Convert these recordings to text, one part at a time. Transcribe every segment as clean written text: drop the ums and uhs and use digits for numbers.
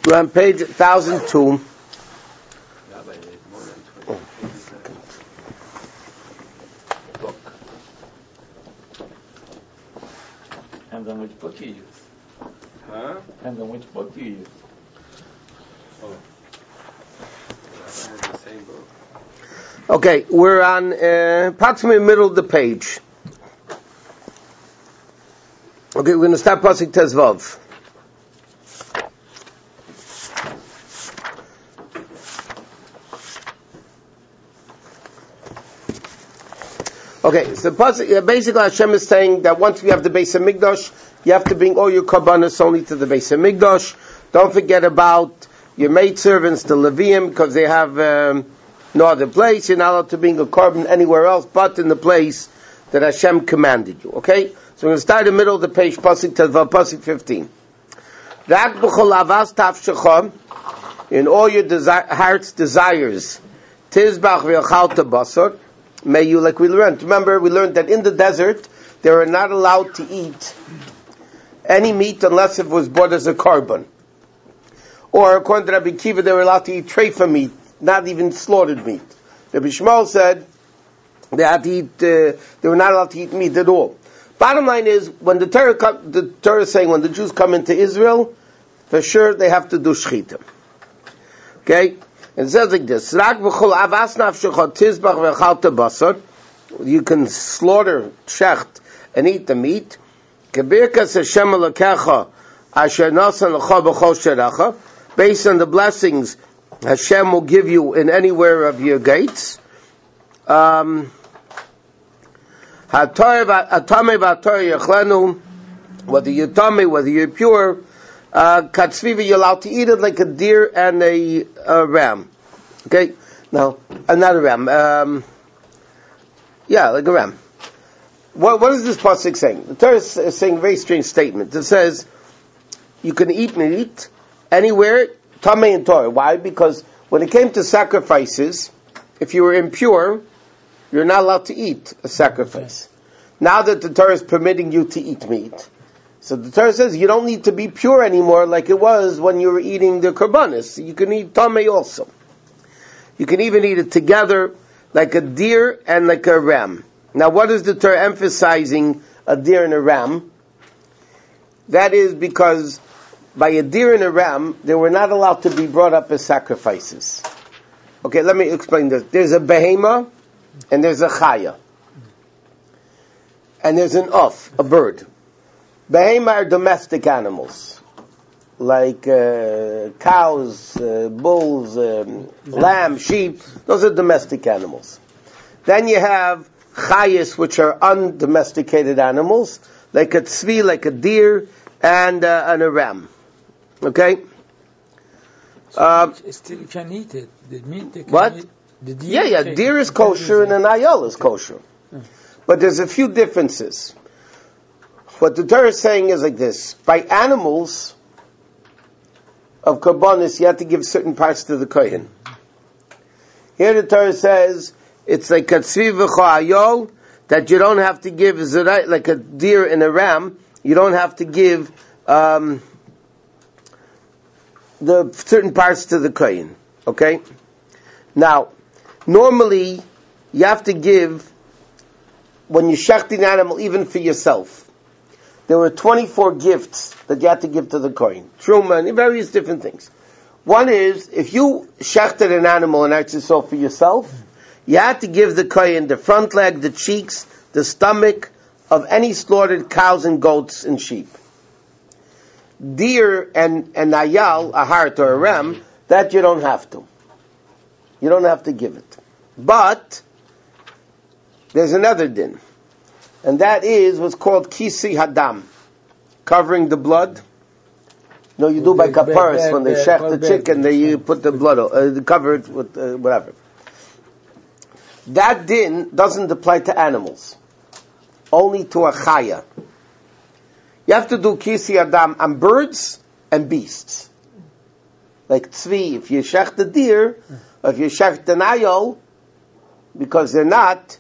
We're on page 1002. Depends on which book you use. Huh? Depends on which book you use. Oh. The same book. Okay, we're on approximately middle of the page. Okay, we're going to start Pasuk Tezvav. Okay, so basically Hashem is saying that once we have the Beis HaMikdash, you have to bring all your korbanos only to the Beis HaMikdash. Don't forget about your maidservants, the Leviim, because they have no other place. You're not allowed to bring a korban anywhere else but in the place that Hashem commanded you. Okay? So we're going to start in the middle of the page, Pasuk Tezvav, Pasuk 15. Rak b'chol avas tafshecha, in all your heart's desires, tizbach v'yachalta basar, may you, like we learned. Remember, we learned that in the desert, they were not allowed to eat any meat unless it was bought as a korban. Or, according to Rabbi Kiva, they were allowed to eat treifa meat, not even slaughtered meat. Rabbi Shmuel said they had to eat, they were not allowed to eat meat at all. Bottom line is, when the Torah is saying when the Jews come into Israel, for sure they have to do shchita. Okay? And it says like this: you can slaughter shecht and eat the meat. Based on the blessings Hashem will give you in anywhere of your gates. Whether you're tummy, whether you're pure, katzviva, you're allowed to eat it like a deer and a ram. Okay? No, not a ram. Like a ram. What is this pasuk saying? The Torah is saying a very strange statement. It says, you can eat meat anywhere, tamei and Torah. Why? Because when it came to sacrifices, if you were impure, you're not allowed to eat a sacrifice. Now that the Torah is permitting you to eat meat, so the Torah says you don't need to be pure anymore like it was when you were eating the korbanos. You can eat tamei also. You can even eat it together like a deer and like a ram. Now what is the Torah emphasizing a deer and a ram? That is because by a deer and a ram, they were not allowed to be brought up as sacrifices. Okay, let me explain this. There's a behema and there's a chaya. And there's an uf, a bird. Behema are domestic animals, like cows, bulls, lamb, sheep. Those are domestic animals. Then you have chayas, which are undomesticated animals, like a tzvi, like a deer, and a ram. Okay? So still you can eat it. The meat you can what? Eat. The deer Deer is kosher and an ayal is kosher. But there's a few differences. What the Torah is saying is like this: by animals of korbanos, you have to give certain parts to the kohen. Here the Torah says it's like a tzvi v'chayol, that you don't have to give zerai, like a deer and a ram. You don't have to give the certain parts to the kohen. Okay. Now, normally you have to give when you shecht an animal, even for yourself. There were 24 gifts that you had to give to the kohen. Truma and various different things. One is, if you shechted an animal and Eretz Yisrael for yourself, you had to give the kohen the front leg, the cheeks, the stomach of any slaughtered cows and goats and sheep. Deer and ayal, a hart or a ram, that you don't have to. You don't have to give it. But there's another din. And that is what's called kisi hadam, covering the blood. No, you do by kaparis when they shech the chicken, you put the blood, cover it with whatever. That din doesn't apply to animals, only to a chaya. You have to do kisi hadam on birds and beasts. Like tzvi, if you shech the deer, or if you shech the ayol, because they're not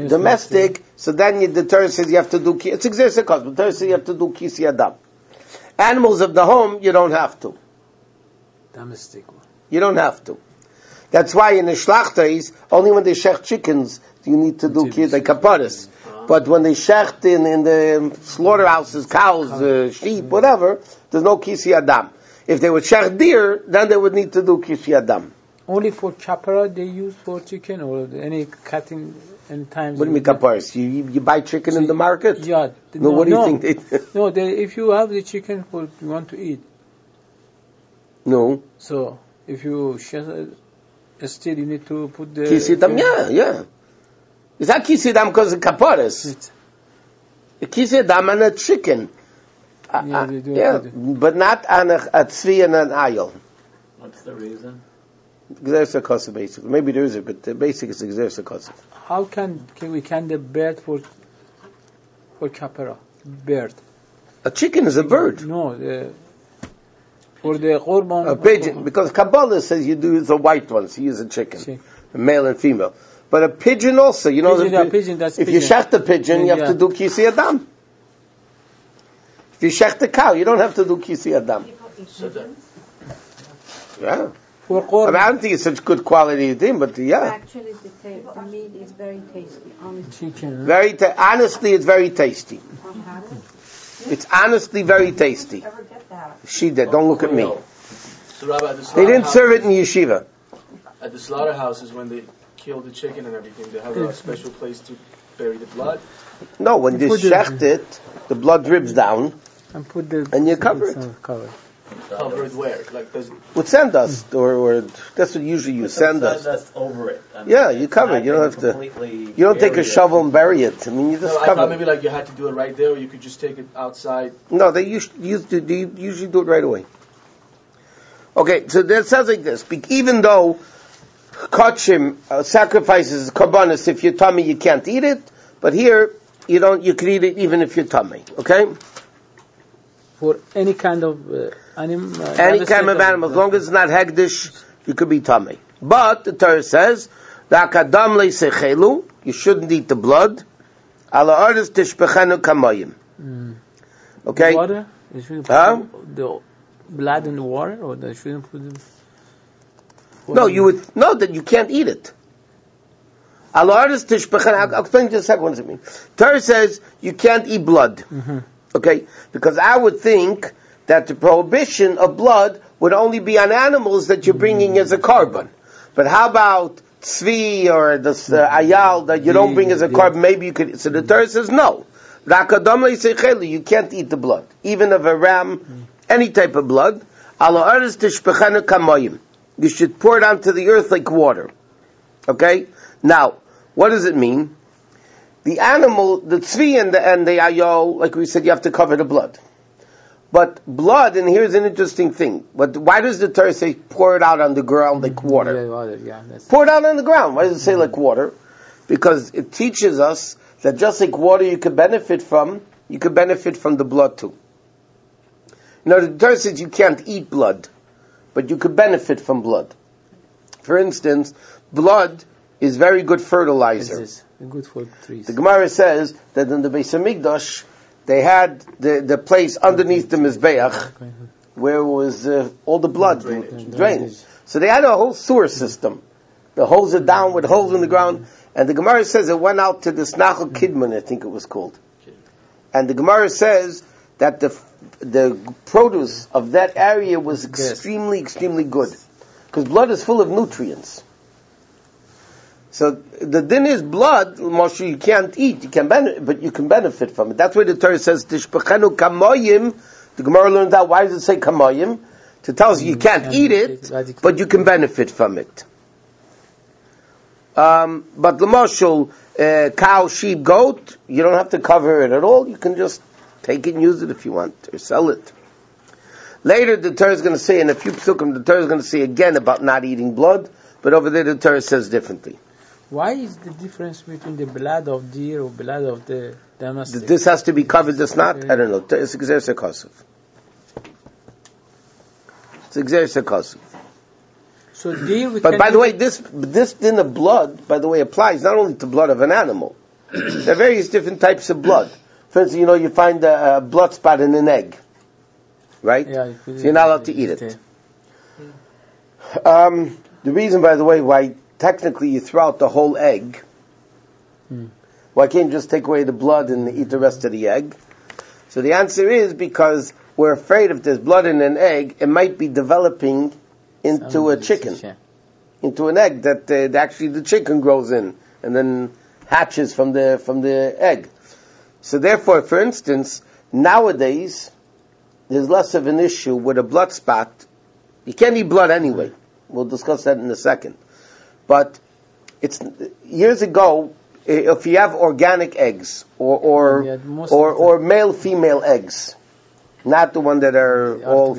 domestic, so then the Torah says you have to do, it's exercise, but the Torah says you have to do kisi adam. Animals of the home, you don't have to. Domestic. You don't have to. That's why in the shlachtais, only when they shech chickens, you need to do the kaparis. But when they shecht in the slaughterhouses, cows, sheep, whatever, there's no kisi adam. If they would shech deer, then they would need to do kisi adam. Only for chapara they use for chicken, or any cutting and times. What do you mean kaparis? You buy chicken in the market? Yeah. No, what do you think they No, if you have the chicken for you want to eat. No. So if you shech, still you need to put the Kisi adam, yeah. It's not kisi adam because of kaparis. Kisi adam on a chicken. They do But not on a tzvi and an ayil. What's the reason? Exersa kosa, basically. Maybe there is it, but the basic is exersa kosa. How can the bird for kapara? Bird. A chicken is a bird. No, for the korban. A pigeon, because Kabbalah says you do the white ones, you use a chicken, a male and female. But a pigeon also, you know, pigeon, that's if pigeon. you shecht a pigeon, you have to do kisi adam. If you shecht a cow, you don't have to do kisi adam. Yeah. For I korban. don't think it's such good quality thing, but yeah. Actually, the meat is very tasty. Honestly. Chicken. Honestly, it's very tasty. Had it? It's honestly very tasty. Ever get that? She did. Don't look at me. So Rabbi, They didn't serve it in yeshiva. At the slaughterhouses, when they kill the chicken and everything, they have a special place to bury the blood. No, when you shecht it, the blood drips down, And put the and you cover it. Cover. Covered where? Like does With sandust, or that's what usually you sandust. That's over it. I mean, Yeah, you cover it. You don't have to. You don't take a shovel and bury it. I mean, you just no, I cover thought it. maybe like you had to do it right there, or you could just take it outside. No, they usually do it right away. Okay, so that sounds like this. Even though kachim sacrifices karbanis, if you're tummy, you can't eat it. But here, you don't. You can eat it even if you're tummy. Okay. For any kind of animal. Any kind of animal, as long as it's not hegdish, you could be tummy. But the Torah says, "Dakadam leisechelu," you shouldn't eat the blood. Ala ardas tishbechenu kamayim. Okay. Water? They shouldn't put the blood in the water, or they shouldn't put it. No, you would know that you can't eat it. Ala ardas tishbechenu. I'll explain just a second what does it mean. Torah says you can't eat blood. Mm-hmm. Okay, because I would think that the prohibition of blood would only be on animals that you're bringing as a carbon. But how about tzvi or the ayal that you don't bring as a carbon? Maybe you could. So the Torah says no. You can't eat the blood, even of a ram, any type of blood. You should pour it onto the earth like water. Okay. Now, what does it mean? The animal, the tzvi and the ayol, like we said, you have to cover the blood. But blood, and here's an interesting thing. But why does the Torah say pour it out on the ground like water? Pour it out on the ground. Why does it say like water? Because it teaches us that just like water you could benefit from the blood too. You know, the Torah says you can't eat blood, but you could benefit from blood. For instance, blood is very good fertilizer. Good for trees. The Gemara says that in the Beis Hamikdash they had the place underneath the Mizbeach where was all the blood drained. So they had a whole sewer system. The holes are down with holes in the ground. And the Gemara says it went out to this Nachal Kidman, I think it was called. And the Gemara says that the produce of that area was extremely, extremely good. Because blood is full of nutrients. So the din is blood, Moshe, you can't eat, you can but you can benefit from it. That's why the Torah says, Tishbechenu kamoyim. The Gemara learned out, why does it say kamoyim? To tell us you can't eat it, but you can benefit from it. But the Moshul, cow, sheep, goat, you don't have to cover it at all. You can just take it and use it if you want, or sell it. Later the Torah is going to say, in a few psukim, the Torah is going to say again about not eating blood, but over there the Torah says differently. Why is the difference between the blood of deer or blood of the domestic? This has to be covered, this not? I don't know. It's Exersa Kosov. It's Exersa Kosov. So deer but by the way, this din of blood, by the way, applies not only to blood of an animal. There are various different types of blood. For instance, you find a blood spot in an egg. right? Yeah, So you're not allowed to eat it. The reason, by the way, why technically you throw out the whole egg, why can't you just take away the blood and eat the rest of the egg? So the answer is because we're afraid if there's blood in an egg, it might be developing into a chicken, into an egg that actually the chicken grows in and then hatches from the egg. So therefore, for instance, nowadays there's less of an issue with a blood spot. You can't eat blood anyway. We'll discuss that in a second. But it's years ago, if you have organic eggs or male female eggs, not the one that are all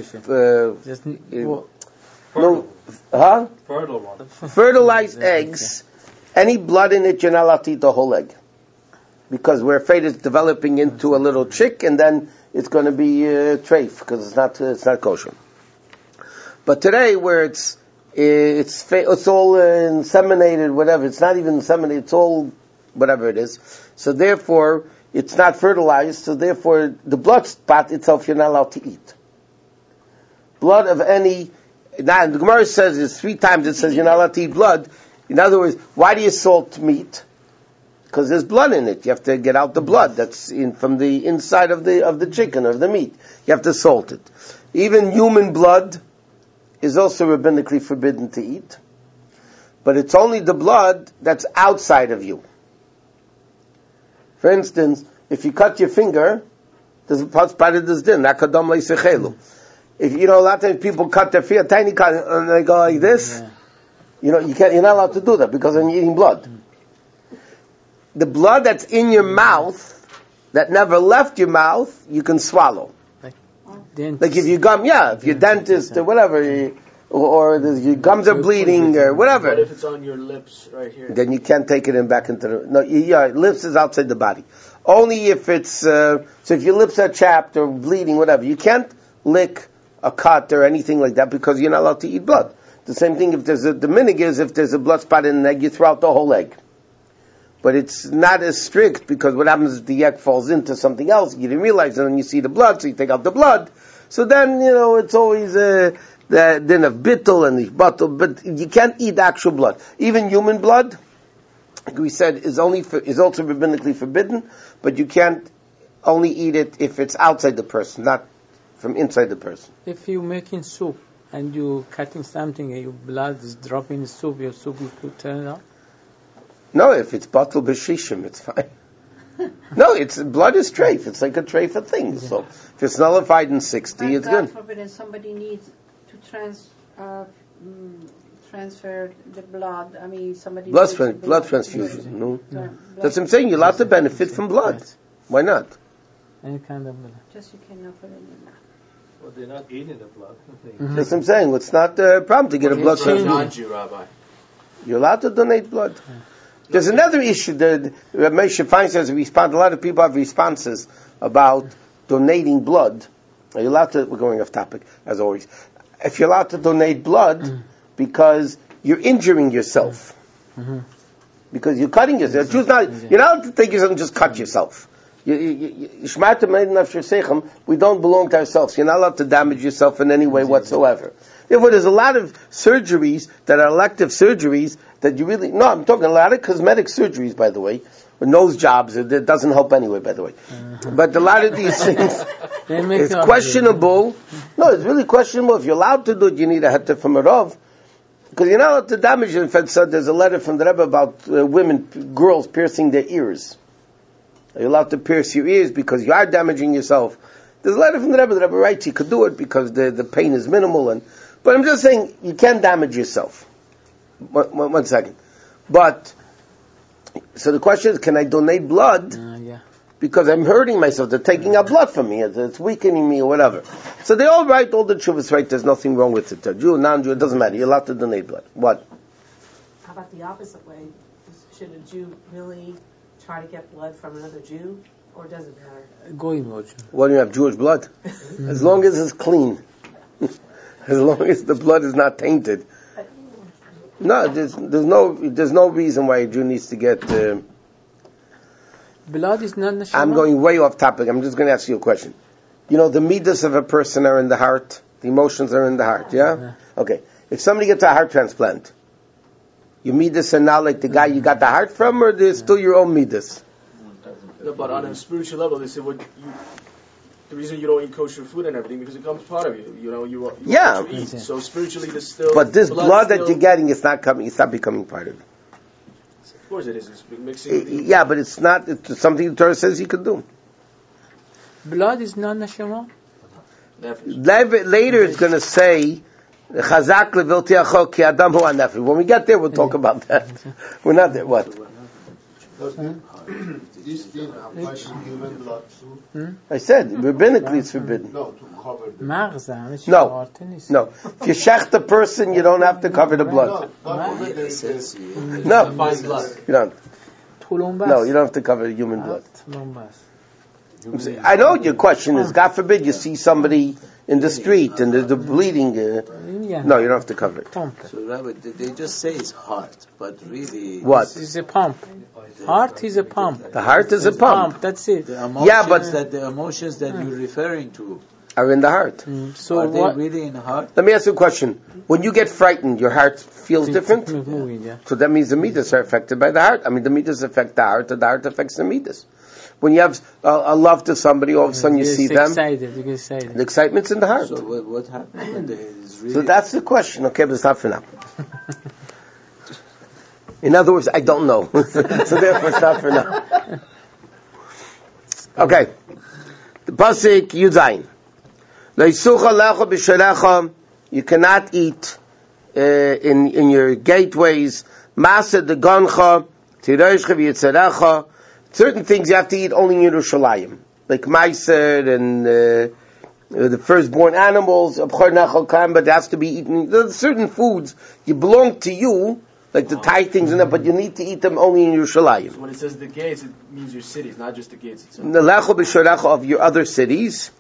fertilized eggs, any blood in it, you're not allowed to eat the whole egg, because we're afraid it's developing into a little chick and then it's going to be treif because it's not kosher. But today, where it's all inseminated, whatever. It's not even inseminated. It's all whatever it is. So therefore, it's not fertilized. So therefore, the blood spot itself you're not allowed to eat. Blood of any. Now the Gemara says it's 3 times. It says you're not allowed to eat blood. In other words, why do you salt meat? Because there's blood in it. You have to get out the blood that's from the inside of the chicken or the meat. You have to salt it. Even human blood is also rabbinically forbidden to eat. But it's only the blood that's outside of you. For instance, if you cut your finger, there's a part of this din, akadam leisechelu. If a lot of times people cut their finger, tiny cut, and they go like this, you're not allowed to do that because you're eating blood. The blood that's in your mouth, that never left your mouth, you can swallow. Like if your gum, if your dentist or whatever, or your gums are bleeding or whatever. What if it's on your lips right here? Then you can't take it in back into the... lips is outside the body. Only if it's... so if your lips are chapped or bleeding, whatever, you can't lick a cut or anything like that because you're not allowed to eat blood. The same thing if there's the minhag is if there's a blood spot in an egg, you throw out the whole egg. But it's not as strict because what happens if the egg falls into something else, you didn't realize it, and you see the blood, so you take out the blood. So then, it's always the din of bittul and the bottle, but you can't eat actual blood. Even human blood, like we said, is also rabbinically forbidden, but you can't only eat it if it's outside the person, not from inside the person. If you're making soup and you're cutting something and your blood is dropping in the soup, your soup you could turn it off? No, if it's batul b'shishim, it's fine. No, blood is treif. It's like a treif of things. So if it's nullified in 60, it's good. God forbid, if somebody needs to transfer the blood. I mean, somebody blood transfusion. No, that's what I'm saying. You're allowed to benefit from blood. Why not? Any kind of blood. Just you cannot put it in your mouth. Well, they're not eating the blood. That's what I'm saying. It's not a problem to get a blood transfusion. Non-Jew, Rabbi. You're allowed to donate blood. There's another issue that Moshe Feinstein responds. A lot of people have responses about donating blood. Are you allowed to? We're going off topic as always. If you're allowed to donate blood because you're injuring yourself, because you're cutting yourself. You're not allowed to take yourself and just cut yourself. We don't belong to ourselves. You're not allowed to damage yourself in any way whatsoever. Therefore, there's a lot of surgeries that are elective surgeries that you really... No, I'm talking a lot of cosmetic surgeries, by the way. Or nose jobs. It doesn't help anyway, by the way. But a lot of these things, it's questionable. No, it's really questionable. If you're allowed to do it, you need a heter from a Rav. Because you're not allowed to damage it. In fact, so there's a letter from the Rebbe about girls piercing their ears. Are you allowed to pierce your ears because you are damaging yourself? There's a letter from the Rebbe writes you could do it because the pain is minimal. But I'm just saying, you can damage yourself. One second. But, so the question is, can I donate blood? Because I'm hurting myself. They're taking out blood from me. It's weakening me or whatever. So they all write, all the tshuvas right, there's nothing wrong with it. Jew, non-Jew, it doesn't matter. You're allowed to donate blood. What? How about the opposite way? Should a Jew really try to get blood from another Jew? Or does it matter? What do you have, Jewish blood? As long as it's clean. As long as the blood is not tainted. No, there's no reason why a Jew needs to get... blood is not neshama. I'm going way off topic. I'm just going to ask you a question. the midas of a person are in the heart. The emotions are in the heart, yeah? Okay. If somebody gets a heart transplant, your midas are not like the guy you got the heart from, or they're still your own midas? No, but on a spiritual level, they say the reason you don't eat kosher food and everything because it becomes part of you. You want to eat. So spiritually, there's still. But this blood that you're getting, it's not becoming part of you. Of course, it is. It's mixing. Yeah, but it's not. It's something the Torah says you can do. Blood is not neshama. Later, it's going to say. Chazak leviltiacho ki adam hu anefesh. When we get there, we'll talk about that. We're not there. What? This thing applies to human blood too? I said, rabbinically it's forbidden. No, to cover the No. If you shech the person, you don't have to cover the blood. No, You don't. No, you don't have to cover human blood. I know what your question is. God forbid you see somebody in the street and they're bleeding. No, you don't have to cover it. So, Rabbi, they just say it's heart, but really... What? It's a pump. Heart is a pump. The heart is a pump. That's it. The emotions that you're referring to are in the heart. So are what? they really in the heart? Let me ask you a question. When you get frightened, your heart feels different? So that means the midas are affected by the heart. I mean, the midas affect the heart affects the midas. When you have a love to somebody, all of a sudden you see them. The excitement's in the heart. So what happens when there is really... So that's the question. Okay, but it's not for now. In other words, I don't know. So therefore it's not for now. Okay. The pasuk Yudain. Leisucha lecha b'shelecha. You cannot eat in your gateways. Masa de gancha tiroshcha v'yitzarecha. Certain things you have to eat only in Yerushalayim, like meiser and the firstborn animals. But it has to be eaten. There's certain foods you belong to you, like the Thai things and that, but you need to eat them only in Yerushalayim. So when it says the gates, it means your cities, not just the gates itself. The lecha b'shorecha of your other cities.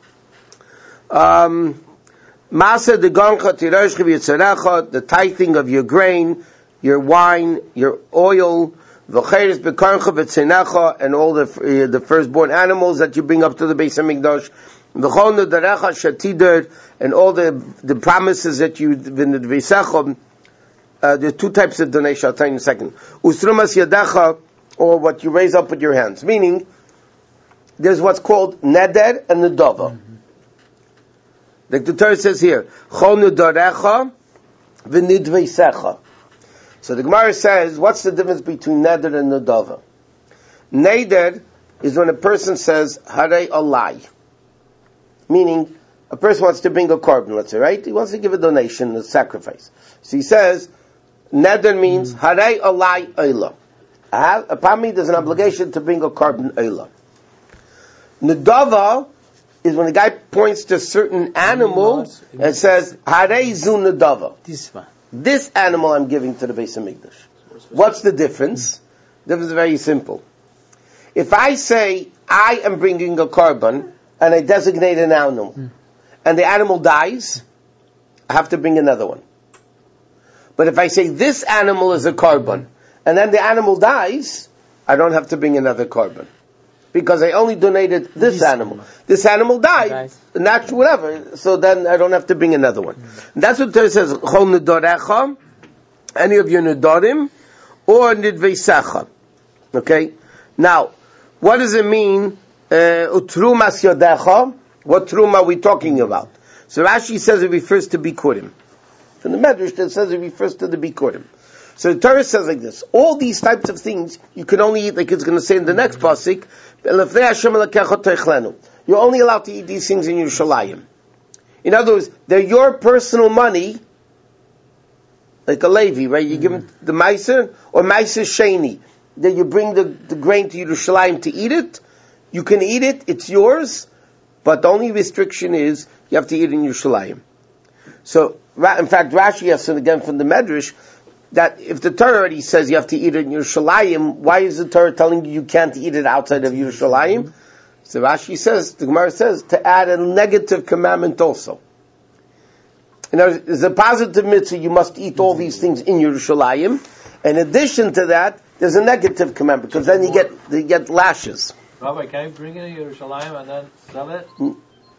Masa de gancha tiroshcha v'yitzarecha, the tithing of your grain, your wine, your oil. V'cheres bekarcha v'tzenecha, and all the firstborn animals that you bring up to the Beis Hamikdash. V'chol nedarecha shetider, and all the promises that you in the V'secha. There are two types of donation. I'll tell you in a second. Usrumas yadecha, or what you raise up with your hands. Meaning, there's what's called neder and nedava. Like the Torah says here, chol nedarecha v'nidveisecha. So the Gemara says, what's the difference between neder and nedava? Neder is when a person says, harei alai. Meaning, a person wants to bring a korban, let's say, right? He wants to give a donation, a sacrifice. So he says, neder means, harei alai oila. Upon me, there's an obligation to bring a korban oila. Nedava is when the guy points to a certain animal and says, harei zu nedava. This one. This animal I'm giving to the Beis Hamikdash. What's the difference? The difference is very simple. If I say, I am bringing a korban, and I designate an animal, and the animal dies, I have to bring another one. But if I say, this animal is a korban, and then the animal dies, I don't have to bring another korban. Because I only donated this animal. This animal died, natural whatever, so then I don't have to bring another one. And that's what Torah says, Chol nedorecha, any of your nedorim, or nidveisecha. Okay? Now, what does it mean, utrumas yodecha? What truma are we talking about? So Rashi says it refers to bikurim. From the Medrash that says it refers to the bikurim. So the Torah says like this, all these types of things, you can only eat, like it's going to say in the next pasuk, you're only allowed to eat these things in Yerushalayim. In other words, they're your personal money, like a Levi, right? You give him the Meiser, or Meiser Sheni. Then you bring the grain to Yerushalayim to eat it. You can eat it, it's yours, but the only restriction is, you have to eat it in Yerushalayim. So, in fact, Rashi has again from the Medrash, that if the Torah already says you have to eat it in Yerushalayim, why is the Torah telling you can't eat it outside of Yerushalayim? So Rashi says, the Gemara says, to add a negative commandment also. In other words, there's a positive mitzvah, you must eat all these things in Yerushalayim. In addition to that, there's a negative commandment, because then you get lashes. Rabbi, can you bring it in Yerushalayim and then sell it?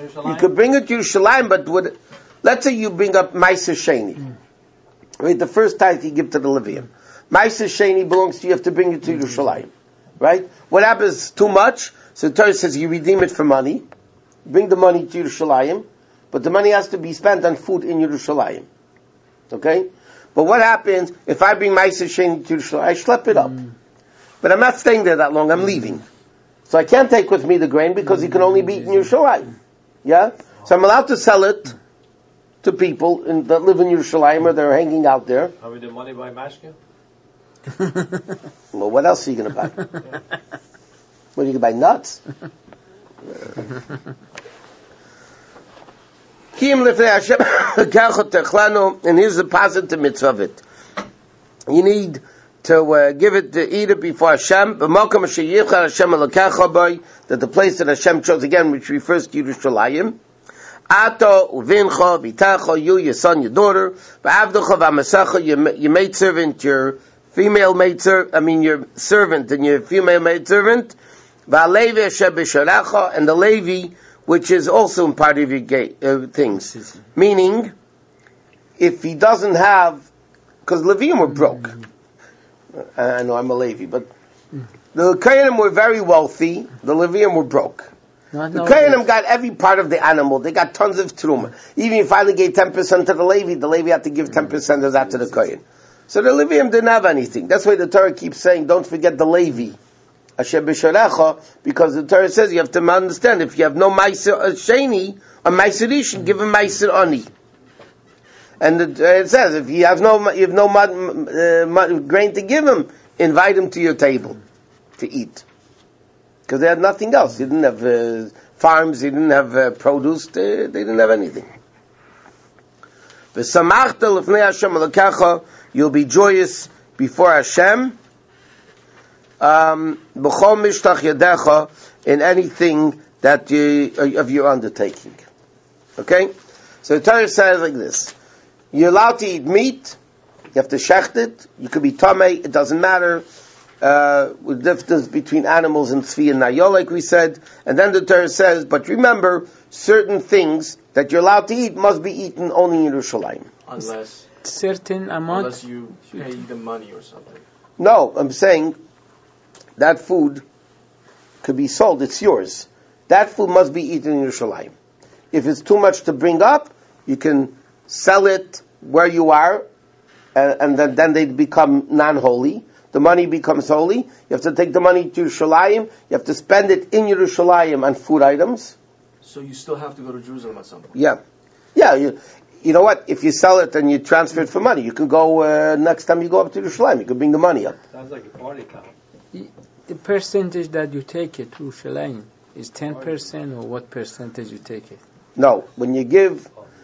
Yerushalayim? You could bring it to Yerushalayim, but let's say you bring up Meiser Sheni. Right, the first tithe you give to the Levium. Meiser Sheni belongs to you, have to bring it to Yerushalayim. Right? What happens too much? So the Torah says you redeem it for money, bring the money to Yerushalayim, but the money has to be spent on food in Yerushalayim. Okay? But what happens if I bring Meiser Sheni to Yerushalayim? I schlep it up. But I'm not staying there that long, I'm leaving. So I can't take with me the grain because it can only be eaten in Yerushalayim. Yeah? So I'm allowed to sell it to people that live in Yerushalayim or they're hanging out there. Are we the money by mashke? Well, what else are you going to buy? What, are you going to buy nuts? And here's the positive mitzvah of it. You need to give it, to eat it before Hashem. That the place that Hashem chose, again, which refers to Yerushalayim. Ato uvincha vitacha, you, your son, your daughter, v'avducha v'amasacha, your maidservant, your female maidservant, your servant and your female maidservant, v'alevi asher b'sharecha, and the Levi, which is also in part of your things. Meaning, if he doesn't have, because Levium were broke. I know I'm a Levi, but the Kohanim were very wealthy, the Levium were broke. The Kohanim got every part of the animal. They got tons of truma. Even if you finally gave 10% to the Levi had to give 10% of that to the Kohen. So the Levium didn't have anything. That's why the Torah keeps saying, don't forget the Levi. Asher b'sharecha, because the Torah says you have to understand, if you have no Meiser Sheni, or Meiser Rishon, give him Meiser Ani. And it says, if you have no grain to give him, invite him to your table to eat. Because they had nothing else. They didn't have farms, they didn't have produce, they didn't have anything. V'samachta l'fnei Hashem Elokecha, you'll be joyous before Hashem. B'chol mishtach yadecha, in anything that of your undertaking. Okay? So the Torah says like this. You're allowed to eat meat, you have to shecht it, you could be tamei, it doesn't matter. With the difference between animals and tzvi and nayol, like we said. And then the Torah says, but remember, certain things that you're allowed to eat must be eaten only in Yerushalayim. Unless you pay the money or something. No, I'm saying that food could be sold, it's yours. That food must be eaten in Yerushalayim. If it's too much to bring up, you can sell it where you are, and then they become non-holy. The money becomes holy. You have to take the money to Yerushalayim. You have to spend it in Yerushalayim on food items. So you still have to go to Jerusalem at some point? Yeah. You know what? If you sell it and you transfer it for money, you can go, next time you go up to Yerushalayim, you can bring the money up. Sounds like a party town. The percentage that you take it to Yerushalayim is 10%, or what percentage you take it? No. When you give,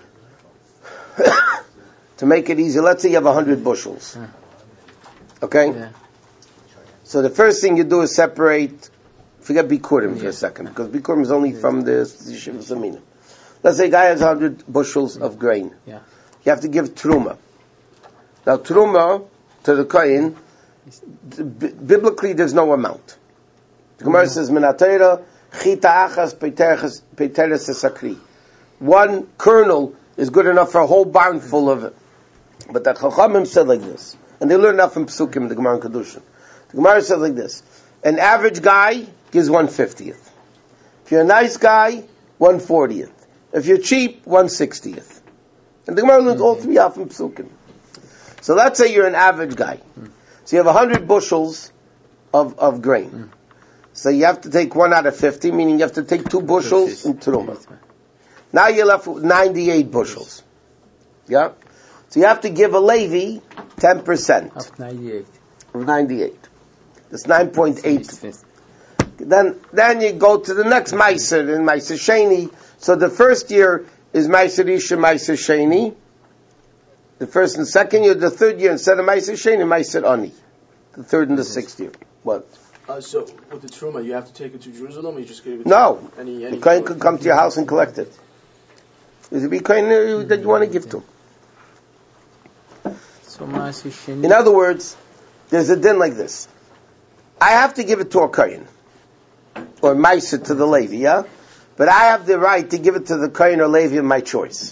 to make it easy, let's say you have 100 bushels. Okay? Yeah. So the first thing you do is separate, forget Bikurim for a second, because Bikurim is only from the Yeshiva Zamina. Let's say a guy has 100 bushels of grain. Yeah. You have to give Truma. Now Truma, to the Kohen, biblically there's no amount. The Gemara says, Minatayra, Chita Achas Peiteres Sakri. One kernel is good enough for a whole barn full of it. But the Chachamim said like this. And they learn that from Psukim, the Gemara and Kedushin. The Gemara says like this. An average guy gives 1/50th. If you're a nice guy, 1/40th. If you're cheap, 1/60th. And the Gemara learns all three out from Psukim. So let's say you're an average guy. So you have 100 bushels of grain. So you have to take 1 out of 50, meaning you have to take 2 bushels in Truma. Now you're left with 98 bushels. Yeah? So you have to give a Levi 10%. Of 98. Of 98. That's 9.8. Then you go to the next Meiser, and Meiser Sheni. So the first year is Meiser Rishon, Meiser Sheni. The first and second year, the third year, instead of Meiser Sheni, Meiser Ani. The third and the sixth year. What? So with the Truma, you have to take it to Jerusalem, or you just give it to No. any The Kohen could come to your house and collect it. Is it be Kohen that you want to give to? In other words, there's a din like this. I have to give it to a Kohen, or Meiser to the Levi, yeah? but I have the right to give it to the Kohen or Levi of my choice.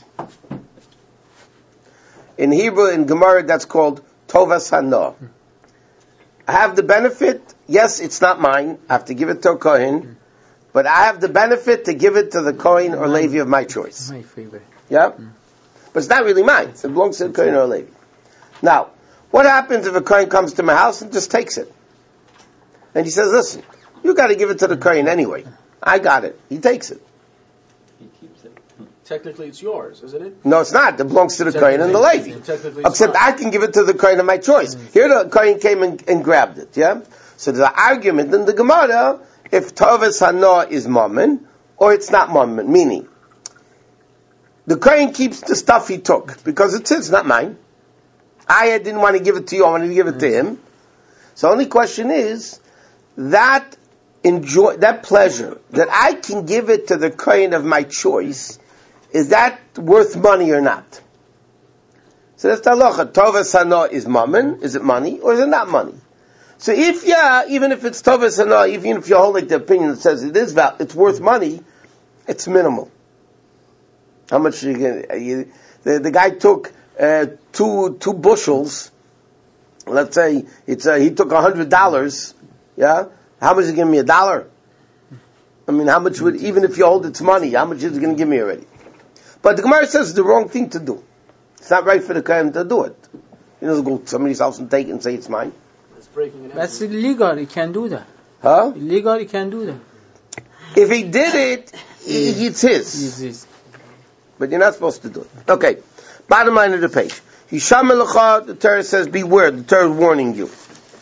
In Hebrew, in Gemara, that's called Tovas Hana. I have the benefit, yes, it's not mine, I have to give it to a Kohen, but I have the benefit to give it to the Kohen or Levi of my choice. My favorite. Yeah? But it's not really mine, it belongs to the Kohen or Levi. Now, what happens if a Kohen comes to my house and just takes it? And he says, listen, you got to give it to the Kohen anyway. I got it. He takes it. He keeps it. Technically, it's yours, isn't it? No, it's not. It belongs to the Kohen and the Levi. Except I can give it to the Kohen of my choice. Here the Kohen came and grabbed it, yeah? So there's an argument in the Gemara if Tovas Hana is Mammon or it's not Mammon, meaning the Kohen keeps the stuff he took because it's his, not mine. I didn't want to give it to you, I wanted to give it to him. So the only question is, that pleasure, that I can give it to the Kohen of my choice, is that worth money or not? So that's the halacha. Tovas Hana is mammon, is it money, or is it not money? So if, even if it's Tovas Hana, even if you hold like the opinion that says it's worth money, it's minimal. How much you get? The guy took two bushels. Let's say he took $100. Yeah, how much is he giving me? $1? I mean, how much would, even if you hold it's money, how much is he going to give me already? But the Gemara says it's the wrong thing to do. It's not right for the Kohen to do it. He doesn't go to somebody's house and take it and say it's mine. That's illegal. He can do that. Huh? Illegal. He can do that. If he did it, it's his. But you're not supposed to do it. Okay. Bottom line of the page. Hisham Elacha, the Torah says, beware. The Torah is warning you.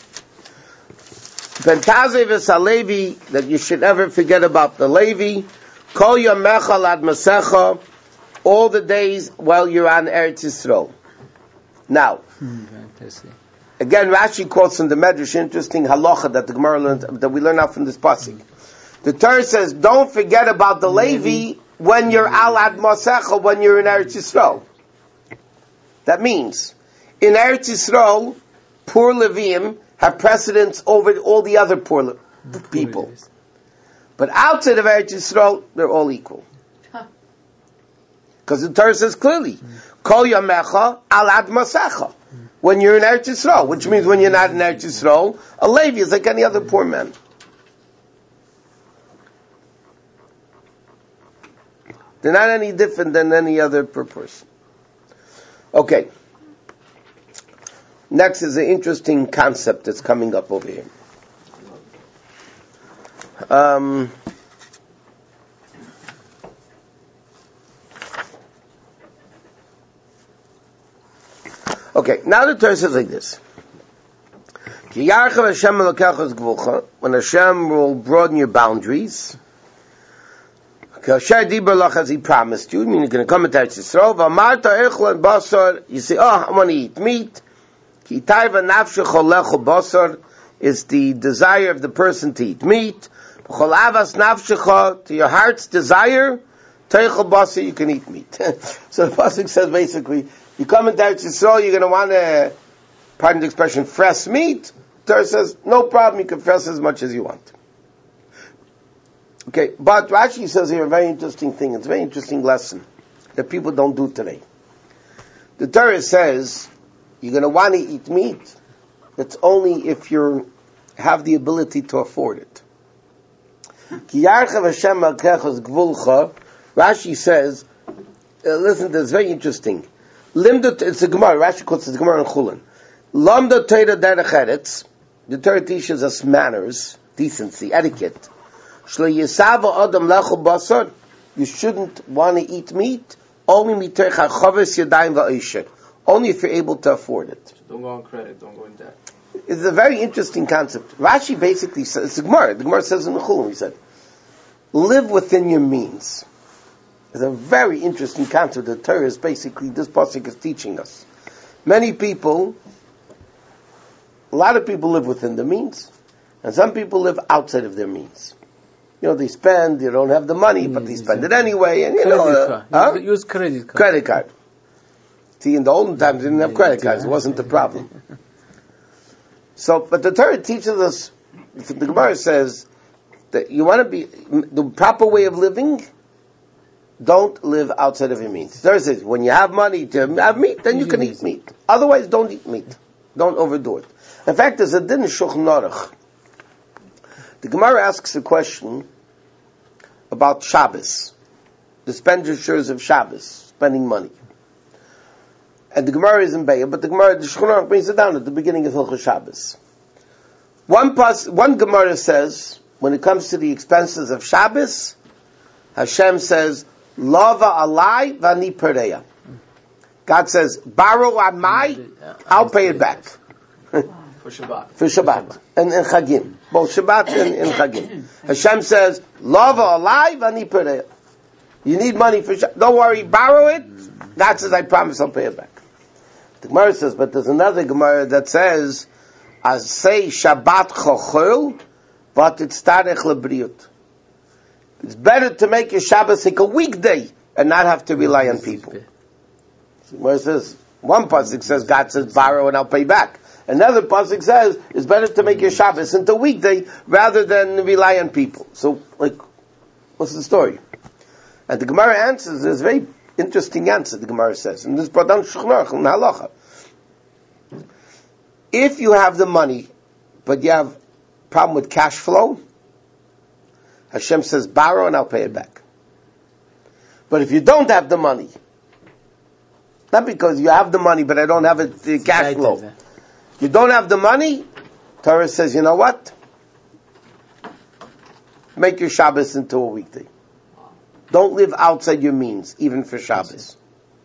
Pentazeh v'salevi, that you should never forget about the Levi. Kol yamecha lad masecha, all the days while you're on Eretz Yisrael. Now, again, Rashi quotes from the Medrash, interesting halacha that the Gemara learned, that we learn out from this pasuk. The Torah says, don't forget about the Levi when you're al ad masecha, when you're in Eretz Yisrael. That means, in Eretz Yisrael, poor Leviim have precedence over all the other poor people. But outside of Eretz Yisrael, they're all equal. Because the Torah says clearly, Kol yamecha al ad masecha. When you're in Eretz Yisrael, which means when you're not in Eretz Yisrael, a Levi is like any other poor man. They're not any different than any other poor person. Okay. Next is an interesting concept that's coming up over here. Okay, now the Torah says like this. When Hashem will broaden your boundaries, as he promised you, I mean you're going to come into Eretz Yisrael, you say, I want to eat meat. Is the desire of the person to eat meat. To your heart's desire, you can eat meat. So the pasuk says basically, you come into Eretz Yisrael, you're going to want to, pardon the expression, fresh meat. The Torah says, no problem, you can fresh as much as you want. Okay, but Rashi says here a very interesting thing. It's a very interesting lesson that people don't do today. The Torah says you're going to want to eat meat. It's only if you have the ability to afford it. Rashi says, listen, that's very interesting. It's a Gemara. Rashi quotes the Gemara in Chulin. Lamda Torah derech eretz. The Torah teaches us manners, decency, etiquette. You shouldn't want to eat meat only if you're able to afford it. So don't go on credit, don't go in debt. It's a very interesting concept. Rashi basically says, it's the Gemara. The Gemara says in the Chulun, he said, live within your means. It's a very interesting concept. The Torah is basically, this pasuk is teaching us. Many people, a lot of people live within their means, and some people live outside of their means. You know, they spend, they don't have the money, but they spend it anyway, and use credit card. Credit card. See, in the olden times, they didn't have credit cards. It wasn't the problem. So, but the Torah teaches us, the Gemara says, You want to be the proper way of living. Don't live outside of your means. There says when you have money to have meat, then you can eat meat. Otherwise, don't eat meat. Don't overdo it. In fact, there's a din in Shulchan Aruch. The Gemara asks a question about Shabbos, the expenditures of Shabbos, spending money. And the Gemara is in Be'er, but the Shulchan Aruch brings it down at the beginning of Hilchos Shabbos. One Gemara says, when it comes to the expenses of Shabbos, Hashem says, Lava alai vani pereya. God says, borrow on my, I'll pay it back. For Shabbat. For Shabbat. And Chagim. Both Shabbat and Chagim. Hashem says, Lava alai vani pereya. You need money for Shabbat. Don't worry, borrow it. God says, I promise I'll pay it back. The Gemara says, but there's another Gemara that says, I say Shabbat chochol, but it's tarech lebriut. It's better to make your Shabbos like a weekday and not have to rely on people. Where it says, one pasuk says, God says, borrow and I'll pay back. Another pasuk says, it's better to make your Shabbos into a weekday rather than rely on people. So, what's the story? And the Gemara answers, there's a very interesting answer, the Gemara says. And this brought down Shulchan Aruch in Halacha. If you have the money, but you have problem with cash flow, Hashem says, borrow and I'll pay it back. But if you don't have the money, not because you have the money, but I don't have the cash flow. You don't have the money, Torah says, you know what? Make your Shabbos into a weekday. Don't live outside your means, even for Shabbos.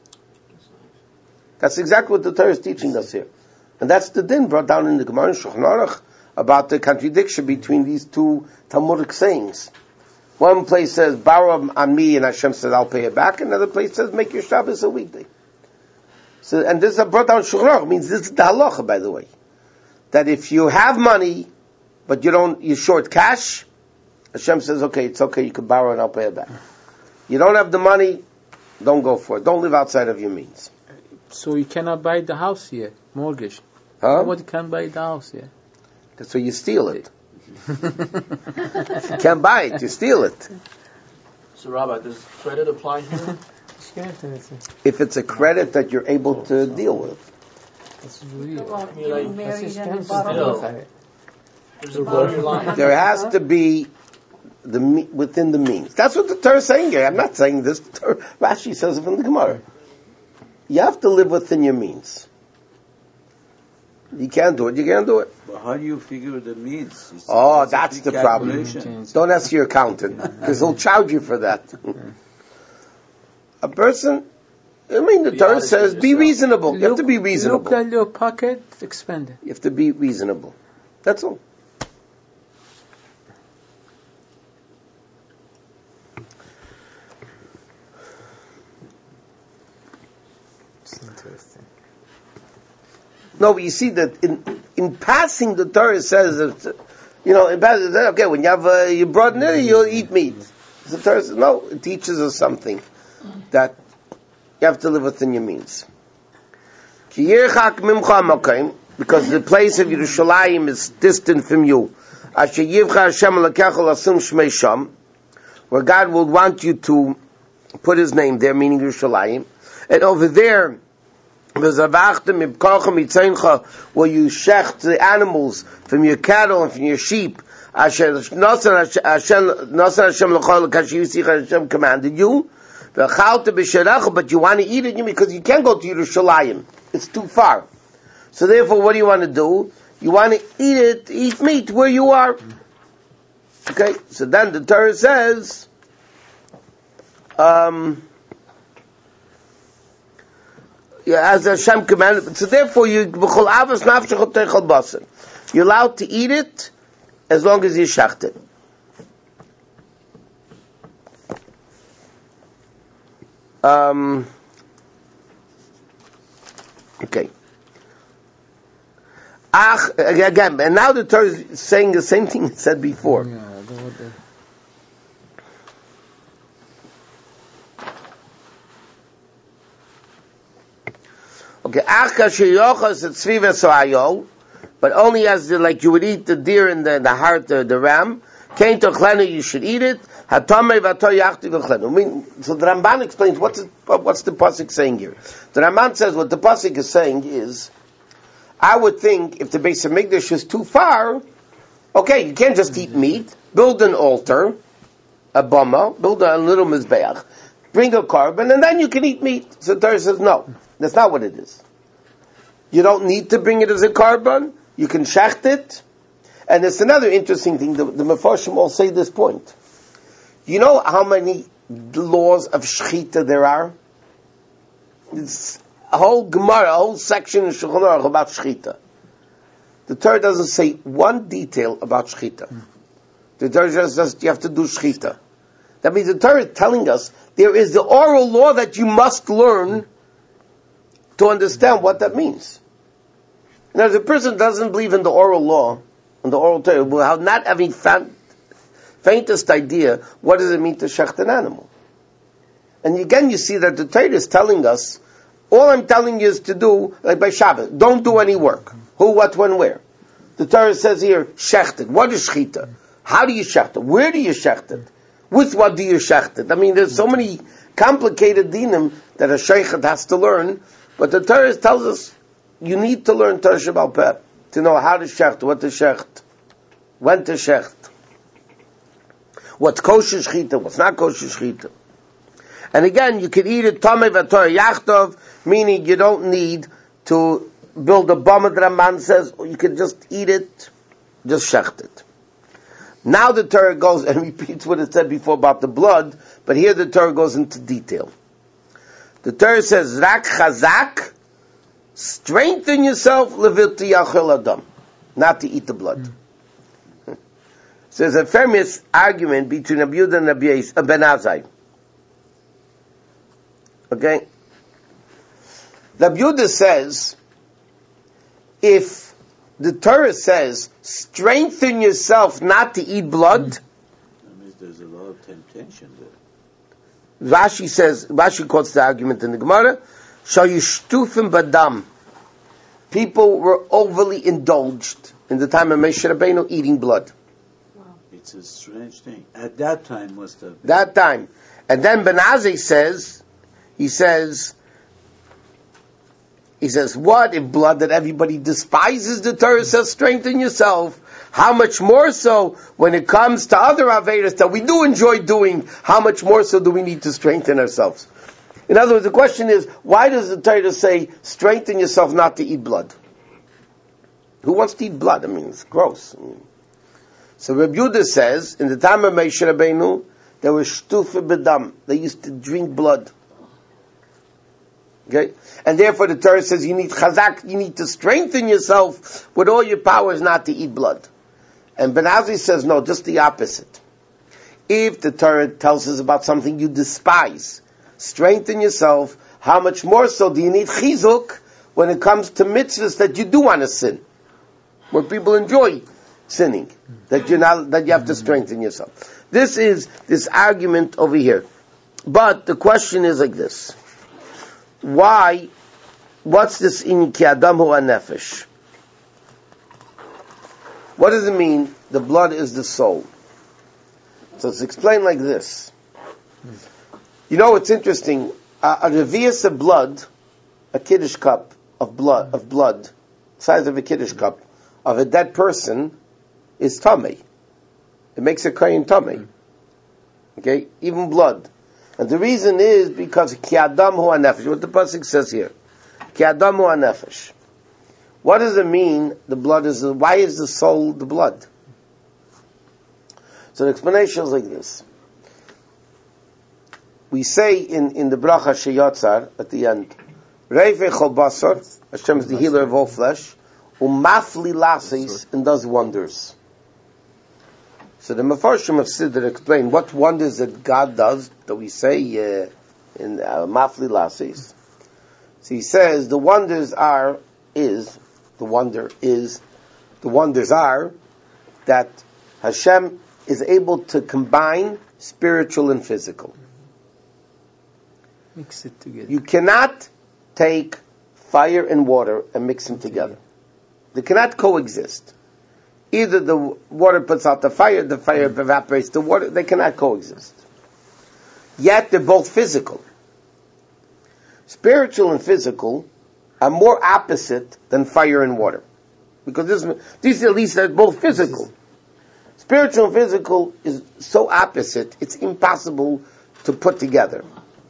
That's exactly what the Torah is teaching us here. And that's the din brought down in the Gemara in Shulchan Aruch about the contradiction between these two Talmudic sayings. One place says, borrow on me, and Hashem says, I'll pay it back. Another place says, make your Shabbos a weekday. So, and this is brought down in Shulchan Aruch, means this is the halacha, by the way. That if you have money, but you're short cash, Hashem says, okay, it's okay, you can borrow and I'll pay it back. You don't have the money, don't go for it. Don't live outside of your means. So you cannot buy the house here, mortgage. Huh? Nobody can buy the house here. So you steal it. If you can't buy it, you steal it. So Rabbi, does credit apply here? If it's a credit that you're able to deal with. There has to be within the means. That's what the Torah is saying here. I'm not saying this. Rashi says it in the Gemara. You have to live within your means. You can't do it, you can't do it. But how do you figure the means? That's the problem. Don't ask your accountant, because he'll charge you for that. A person, the Torah says, be reasonable. You have to be reasonable. Look at your pocket, expend it. You have to be reasonable. That's all. It's interesting. No, but you see that in passing, the Torah says that, in passing, okay, when you have you brought in, you'll eat meat. The Torah says, no, it teaches us something that you have to live within your means. Because the place of Yerushalayim is distant from you. Where God will want you to put His name there, meaning Yerushalayim. And over there, where you shecht the animals from your cattle and from your sheep, Hashem commanded you, but you want to eat it because you can't go to Yerushalayim. It's too far. So therefore, what do you want to do? You want to eat meat where you are. Okay, so then the Torah says, as Hashem commanded. So therefore, you're allowed to eat it as long as you shecht it. Okay. Again, and now the Torah is saying the same thing it said before. Okay, but only as like you would eat the deer and the heart, the ram. Kain tochlenu, you should eat it. Hatamei v'ato yachti v'chlenu. I mean, so the Ramban explains what's the pasuk saying here. The Ramban says what the pasuk is saying is, I would think if the Beis Hamikdash is too far, okay, you can't just eat meat. Build an altar, a bama, build a little mizbeach, bring a carbon, and then you can eat meat. So the Torah says no, that's not what it is. You don't need to bring it as a carbon. You can shecht it. And it's another interesting thing. The Mefarshim all say this point. You know how many laws of shechita there are? It's a whole Gemara, a whole section in Shulchan Aruch about shechita. The Torah doesn't say one detail about shechita. The Torah just says you have to do shechita. That means the Torah is telling us there is the oral law that you must learn to understand what that means. Now, if a person doesn't believe in the oral law, in the oral Torah, without not having faintest idea, what does it mean to shecht an animal? And again, you see that the Torah is telling us, all I'm telling you is to do, like by Shabbat, don't do any work. Who, what, when, where. The Torah says here, shecht it. What is shechita? How do you shecht it? Where do you shecht it? With what do you shecht it? I mean, there's so many complicated dinim that a sheichet has to learn, but the Torah tells us, you need to learn Torah Sheba'al Peh to know how to shecht, what to shecht, when to shecht, what's kosher shechita, what's not kosher shechita. And again, you can eat it tamei v'torah yachtov, meaning you don't need to build a bama, the Ramban says, or you can just eat it, just shecht it. Now the Torah goes and repeats what it said before about the blood, but here the Torah goes into detail. The Torah says, rak chazak, strengthen yourself, levil yachol adam, not to eat the blood. So there's a famous argument between Rabbi Yehuda and Ben Azai. Okay? Rabbi Yehuda says, if the Torah says, strengthen yourself not to eat blood, That means there's a lot of temptation there. Rashi quotes the argument in the Gemara, Shayushtufim badam. People were overly indulged in the time of Moshe Rabbeinu eating blood. It's a strange thing. At that time must have been. That time. And then Ben Azai says, he says, what if blood that everybody despises? The Torah says, strengthen yourself. How much more so when it comes to other Avedas that we do enjoy doing, how much more so do we need to strengthen ourselves? In other words, the question is, why does the Torah say, strengthen yourself not to eat blood? Who wants to eat blood? I mean, it's gross. So Rabbi Yehuda says, in the time of Moshe Rabbeinu, there was shtufa bedam. They used to drink blood. Okay? And therefore the Torah says you need chazak, you need to strengthen yourself with all your powers not to eat blood. And Ben Azai says, no, just the opposite. If the Torah tells us about something you despise, strengthen yourself, how much more so do you need chizuk when it comes to mitzvahs that you do want to sin? Where people enjoy sinning, that you have to strengthen yourself. This is this argument over here. But the question is like this. Why? What's this in ki adam hu nefesh? What does it mean? The blood is the soul. So it's explained like this. You know, it's interesting. A revius of blood, a kiddush cup of blood, size of a kiddush cup of a dead person, is tummy. It makes a kohen tummy. Okay, even blood. And the reason is because ki adam hu nefesh. What the pasuk says here, ki adam hu nefesh. What does it mean? The blood is. Why is the soul the blood? So the explanation is like this. We say in the bracha sheyatzar at the end, Reifei chol basar, Hashem is the healer of all flesh, umafli lasis, and does wonders. So the Mefarshim of Siddur explain what wonders that God does, that we say in mafli lasis. So he says the wonders are that Hashem is able to combine spiritual and physical. Mix it together. You cannot take fire and water and mix them together. They cannot coexist. Either the water puts out the fire evaporates the water. They cannot coexist. Yet they're both physical. Spiritual and physical are more opposite than fire and water. Because these at least are both physical. Spiritual and physical is so opposite, it's impossible to put together.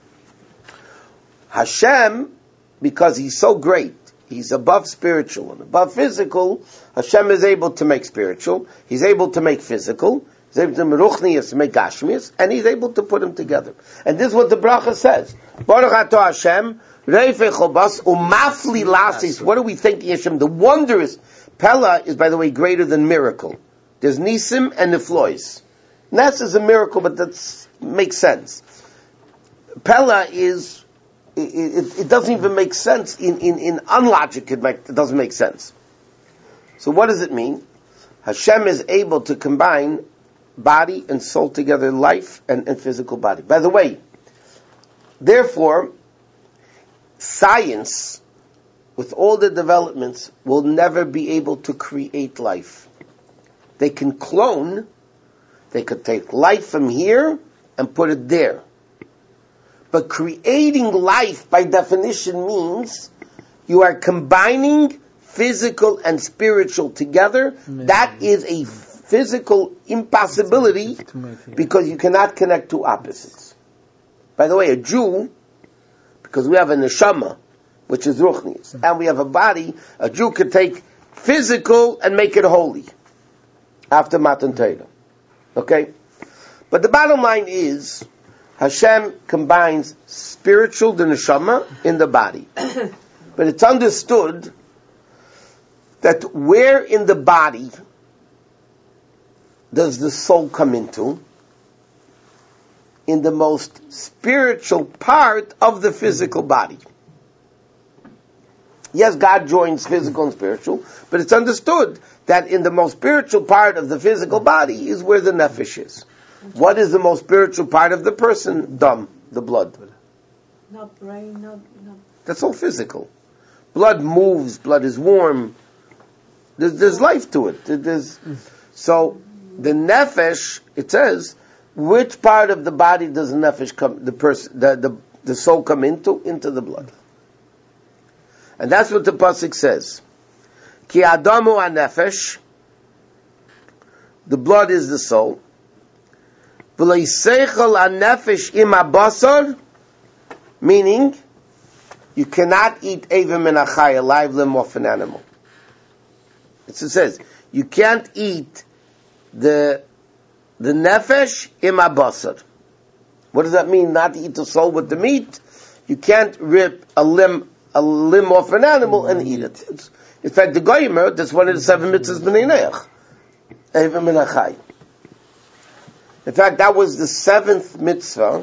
Hashem, because He's so great, He's above spiritual and above physical, Hashem is able to make spiritual, He's able to make physical, He's able to make gashmias, and He's able to put them together. And this is what the bracha says. Baruch atah Hashem, reifei chobas, umafli lasis. What are we thinking, Hashem? The wondrous, Pella is, by the way, greater than miracle. There's Nisim and Niflois. Nas is a miracle, but that makes sense. Pella is, it doesn't even make sense. In unlogic, it doesn't make sense. So what does it mean? Hashem is able to combine body and soul together, life and physical body. By the way, therefore, science, with all the developments, will never be able to create life. They can clone, they could take life from here and put it there. But creating life, by definition, means you are combining physical and spiritual together. That is a physical impossibility because you cannot connect two opposites. By the way, a Jew, because we have a neshama, which is ruchnius, and we have a body, a Jew could take physical and make it holy after Matan Torah. Okay? But the bottom line is, Hashem combines spiritual, the neshama, in the body. But it's understood that where in the body does the soul come into? In the most spiritual part of the physical body. Yes, God joins physical and spiritual, but it's understood that in the most spiritual part of the physical body is where the nefesh is. What is the most spiritual part of the person? Dam, the blood. Not brain, not. That's all physical. Blood moves, blood is warm. There's life to it. So the nefesh, it says, which part of the body does the nefesh come? The soul come into? Into the blood. And that's what the pasuk says. Ki adamu anefesh, the blood is the soul. V'lo yiseichel anefesh im abasar, meaning you cannot eat evim min achai, a live limb off an animal. It says you can't eat the nefesh im abasar. What does that mean? Not to eat the soul with the meat. You can't rip a limb off an animal and eat it. In fact, the Goyim, that's one of the 7 mitzvahs b'nei Noach. Evim min achai. In fact, that was the 7th mitzvah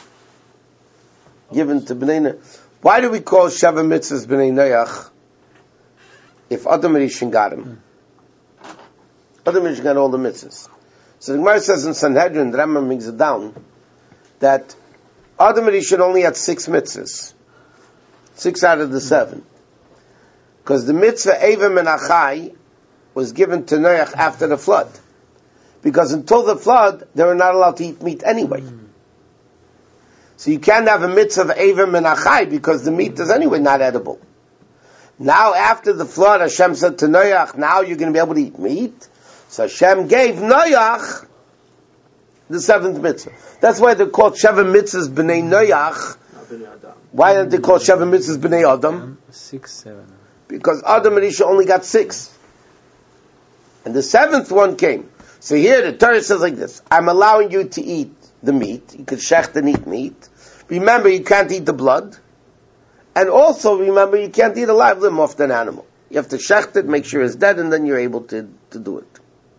given to b'nei Noach. Why do we call 7 mitzvahs b'nei Noach if Adam Rishon got him? Adam Rishon got all the mitzvahs. So the Gemara says in Sanhedrin, the Rambam brings it down, that Adam Rishon only had 6 mitzvahs. 6 out of the 7. Because the mitzvah Evim and Achai was given to Noach after the flood. Because until the flood, they were not allowed to eat meat anyway. So you can't have a mitzvah of Evim and Achai because the meat is anyway not edible. Now after the flood, Hashem said to Noach, now you're going to be able to eat meat. So Hashem gave Noach the 7th mitzvah. That's why they're called 7 mitzvahs b'nei Noach. Why aren't they called 7 mitzvahs b'nei Adam? 6, 7. Because Adam and Isha only got 6. And the 7th one came. So here the Torah says like this, I'm allowing you to eat the meat. You could shecht and eat meat. Remember, you can't eat the blood. And also remember, you can't eat a live limb off an animal. You have to shecht it, make sure it's dead, and then you're able to do it.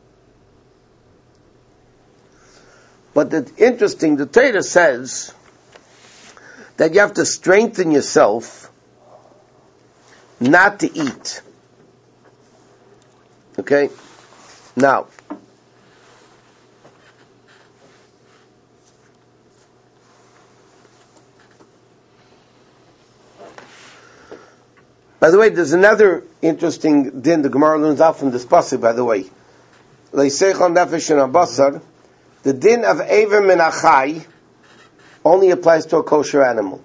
But it's interesting, the Torah says that you have to strengthen yourself not to eat. Okay? Now, by the way, there's another interesting din the Gemara learns out from this pasuk, by the way. leiseichel nefesh and abasar, the din of Eiver min achai only applies to a kosher animal.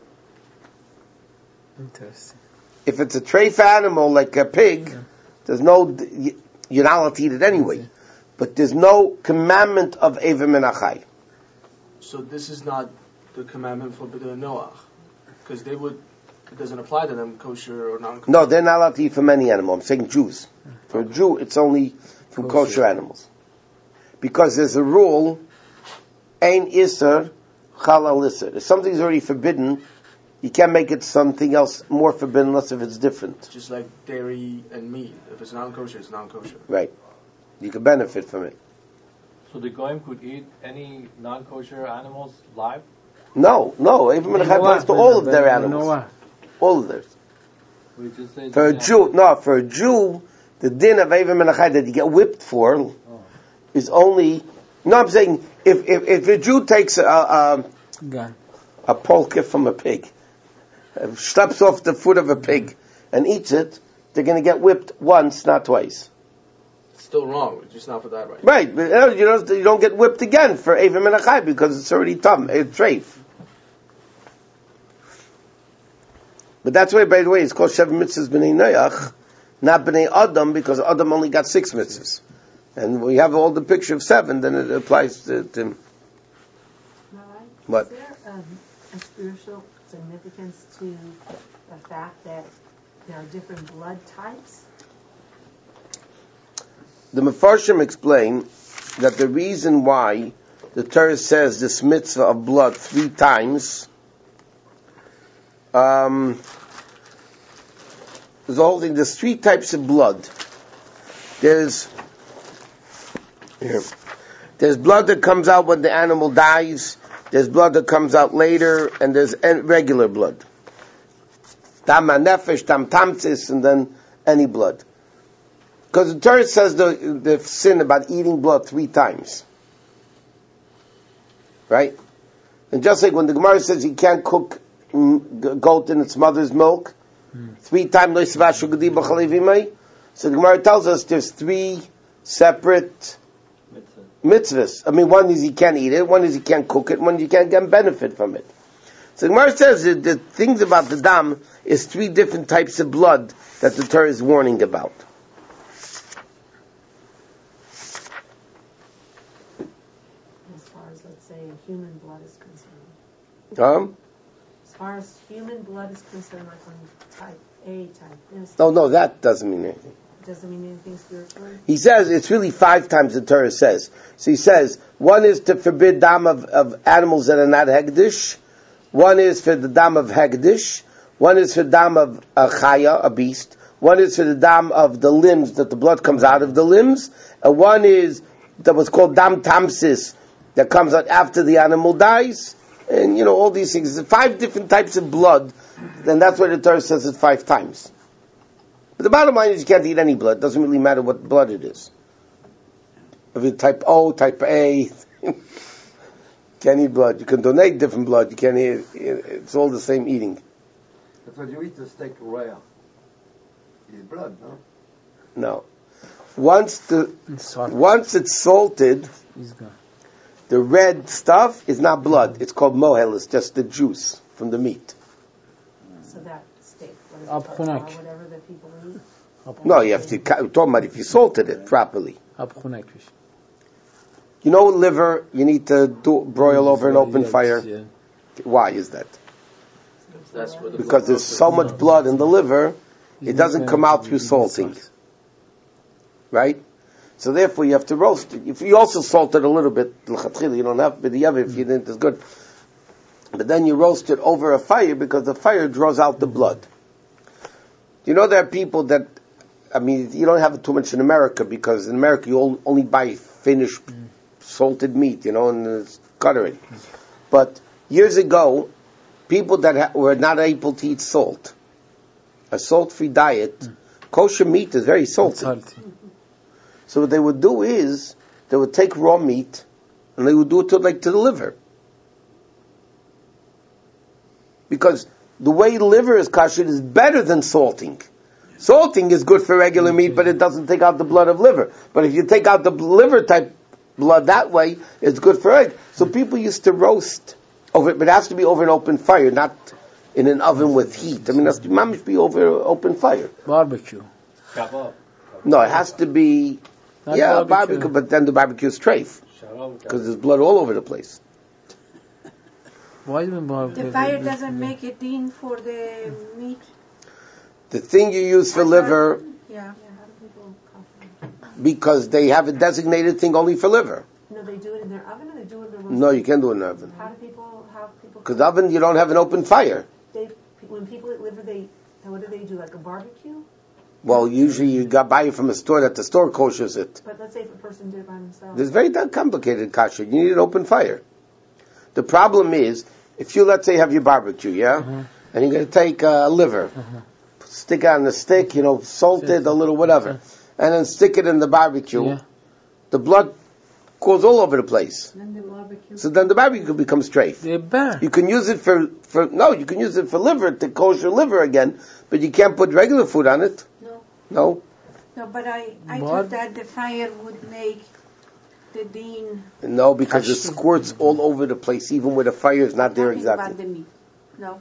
Interesting. If it's a treif animal like a pig, there's no, you're not allowed to eat it anyway. But there's no commandment of Eiver min achai. So this is not the commandment for B'nai Noach, because it doesn't apply to them, kosher or non-kosher. No, they're not allowed to eat from any animal. I'm saying Jews. For a Jew, it's only from kosher animals. Because there's a rule, ein iser, halal iser. If something's already forbidden, you can't make it something else more forbidden unless if it's different. Just like dairy and meat. If it's non-kosher, it's non-kosher. Right. You can benefit from it. So the goyim could eat any non-kosher animals live? No. Eiver min achai applies to all of their animals. All of theirs. We just say For a Jew, the din of Eiver min achai that you get whipped for is only. No, I'm saying if a Jew takes a polka from a pig, steps off the foot of a pig and eats it, they're going to get whipped once, not twice. It's still wrong, just not for that, right? Right, but you don't get whipped again for Eiver min achai because it's already treif. But that's why, by the way, it's called Sheva Mitzvahs B'nai Noach, not B'nai Adam, because Adam only got 6 mitzvahs. And we have all the picture of 7, then it applies to him. What? Is there a spiritual significance to the fact that there are different blood types? The Mefarshim explain that the reason why the Torah says this mitzvah of blood 3 times, there's the whole thing. There's 3 types of blood. There's blood that comes out when the animal dies. There's blood that comes out later, and there's regular blood. Dam nefesh, dam tamtzis, and then any blood. Because the Torah says the sin about eating blood 3 times. Right? And just like when the Gemara says you can't cook goat in its mother's milk, 3 times, so the Gemara tells us there's 3 separate mitzvahs. I mean, one is you can't eat it, one is you can't cook it, one is you can't get benefit from it. So the Gemara says that the things about the dam is 3 different types of blood that the Torah is warning about. As far as, let's say, human blood is concerned. As far as human blood is concerned, like when type A, type B. No, that doesn't mean anything. It doesn't mean anything spiritually? He says it's really 5 times the Torah says. So he says, one is to forbid dam of animals that are not hegdish, one is for the dam of hegdish, one is for dam of a chaya, a beast, one is for the dam of the limbs, that the blood comes out of the limbs, and one is that was called dam tamsis, that comes out after the animal dies, and all these things. There's 5 different types of blood, and that's why the Torah says it 5 times. But the bottom line is you can't eat any blood. It doesn't really matter what blood it is. If it's type O, type A, can't eat blood. You can donate different blood. You can't eat. It's all the same eating. That's when you eat the steak rare. It's blood, no? No. Once it's salted, the red stuff is not blood. It's called mohel. It's just the juice from the meat. So that steak, whatever that people eat? No, you have to. We're talking about if you salted it properly. Liver, you need to broil over an open fire. Yeah. Why is that? Because there's so much blood in the liver, it doesn't come out through salting. Right? So therefore you have to roast it. If you also salt it a little bit, you don't have b'diavad if you didn't, it's good. But then you roast it over a fire because the fire draws out the blood. There are people that, you don't have it too much in America because in America you only buy finished salted meat, and it's cut already. But years ago, people that were not able to eat salt, a salt-free diet, kosher meat is very salty. So what they would do is, they would take raw meat, and they would do it to the liver. Because the way liver is kosher is better than salting. Salting is good for regular meat, but it doesn't take out the blood of liver. But if you take out the liver type blood that way, it's good for egg. So people used to roast over it, but it has to be over an open fire, not in an oven with heat. I mean, it has to be over open fire. Barbecue. No, it has to be, Not barbecue, but then the barbecue is treif. Because there's blood all over the place. Why do you barbecue? The fire doesn't make it in for the meat. The thing you use for liver, Yeah. because they have a designated thing only for liver. No, they do it in their oven or they do it in their roast? No, you can't do it in the oven. How do people? Because oven, you don't have an open fire. When people eat liver, what do they do? Like a barbecue? Well, usually you buy it from a store that the store koshers it. But let's say if a person did it by themselves. There's very complicated kasher. You need an open fire. The problem is, if you, let's say, have your barbecue, and you're going to take a liver, stick it on the stick, salt it, a little whatever, and then stick it in the barbecue, the blood goes all over the place. So then the barbecue becomes treif. You can use it you can use it for liver, to kosher liver again, but you can't put regular food on it. No, but I thought that the fire would make the din. No, because it squirts all over the place, even where the fire is not there exactly. About the meat. No.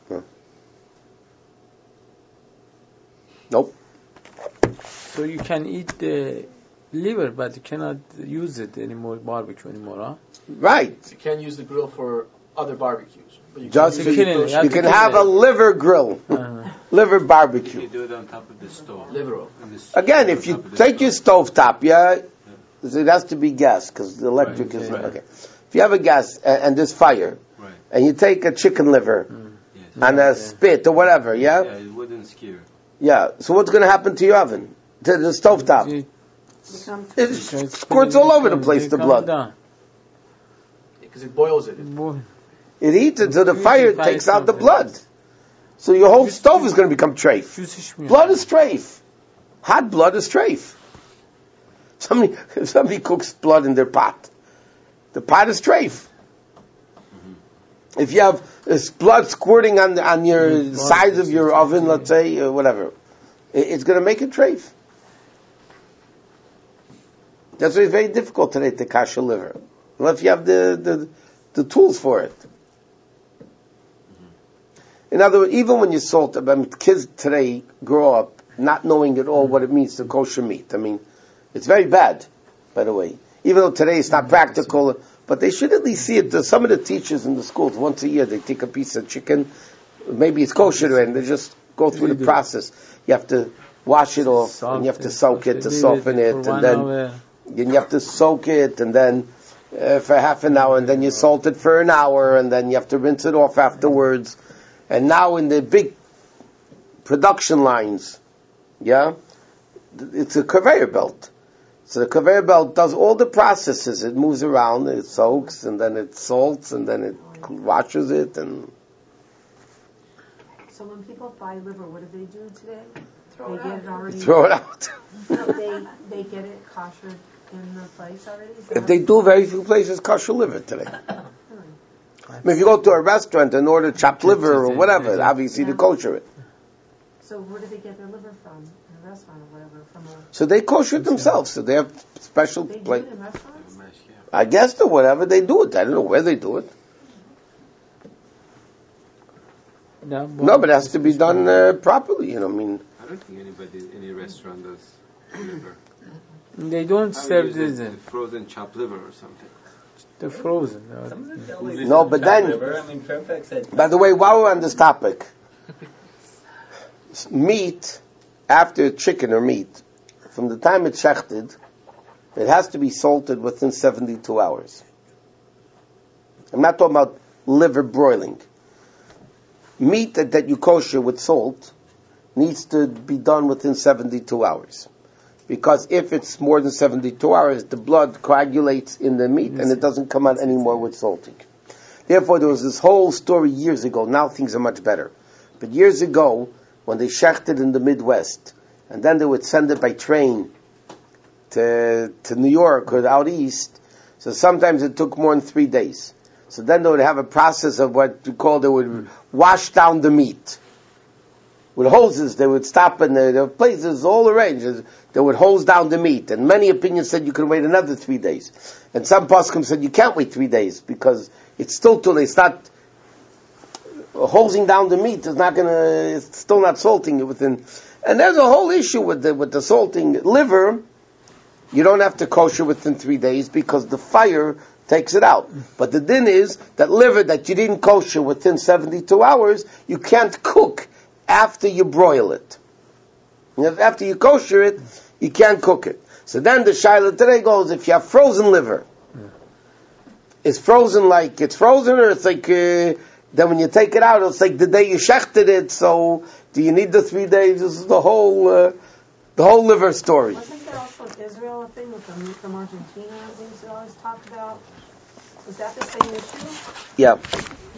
Nope. So you can eat the liver, but you cannot use it anymore, barbecue anymore, huh? Right. You can't use the grill for other barbecues. But you can have a liver grill, liver barbecue. You do it on top of the stove. Liver. Again, if you take your stovetop, it has to be gas because the electric is okay. If you have a gas and there's fire, and you take a chicken liver and a spit or whatever, Yeah, it wouldn't skewer. Yeah. So what's going to happen to your oven, to the stovetop? It squirts all over the place, the blood. Because it boils it. It heats it so the fire takes out the blood. So your whole stove is going to become treif. Blood is treif. Hot blood is treif. Somebody cooks blood in their pot. The pot is treif. If you have blood squirting on your sides of your oven, let's say, or whatever, it's going to make it treif. That's why it's very difficult today to kasher liver. Unless you have the tools for it. In other words, even when you salt, kids today grow up not knowing at all what it means to kosher meat. It's very bad, by the way. Even though today it's not practical, but they should at least see it. Some of the teachers in the schools, once a year, they take a piece of chicken, maybe it's kosher, and they just go through the process. You have to wash it off, and you have to soak it to soften it, and then you have to soak it, and then for half an hour, and then you salt it for an hour, and then you have to rinse it off afterwards. And now in the big production lines, it's a conveyor belt. So the conveyor belt does all the processes. It moves around, it soaks, and then it salts, and then it washes it. And so when people buy liver, what do they do today? Throw it out. Throw it out. No, they get it kosher in the place already? If they do, very few places kosher liver today. If you go to a restaurant and order chopped liver or whatever, obviously they kosher it. So where do they get their liver from? In a restaurant or whatever? So they kosher it themselves. So they have special They do plate. it in restaurants? I guess or whatever they do it. I don't know where they do it. No, but it has to be done properly. I don't think any restaurant does liver. They don't serve this. Frozen chopped liver or something. The frozen. No, but then, by the way, while we're on this topic, meat, after chicken or meat, from the time it's shechted, it has to be salted within 72 hours. I'm not talking about liver broiling. Meat that you kosher with salt needs to be done within 72 hours. Because if it's more than 72 hours, the blood coagulates in the meat and it doesn't come out anymore with salting. Therefore, there was this whole story years ago. Now things are much better. But years ago, when they shechted in the Midwest, and then they would send it by train to New York or out east, so sometimes it took more than 3 days. So then they would have a process of what you call, they would wash down the meat. with hoses. They would stop in the places all arranged. They would hose down the meat. And many opinions said you could wait another 3 days. And some poskim said you can't wait 3 days because it's still too late. It's not hosing down the meat is not gonna. It's still not salting it within. And there's a whole issue with the salting liver. You don't have to kosher within 3 days because the fire takes it out. But the din is that liver that you didn't kosher within 72 hours, you can't cook after you broil it. After you kosher it, you can't cook it. So then the shaila today goes, if you have frozen liver, is frozen like it's frozen, or it's like then when you take it out, it's like the day you shechted it. So do you need the 3 days? This is the whole liver story. Wasn't there also in Israel a thing with the meat from Argentina? Things they always talked about. Was that the same issue? Yeah.